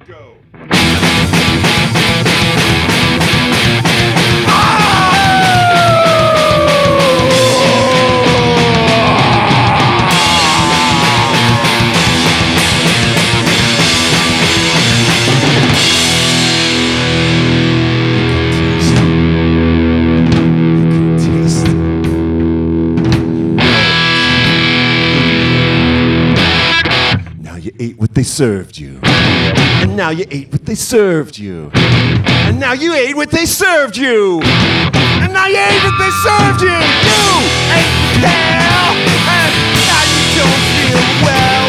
go. What they served you. And now you ate what they served you. And now you ate what they served you. And now you ate what they served you. You ate the tail. And now you don't feel well.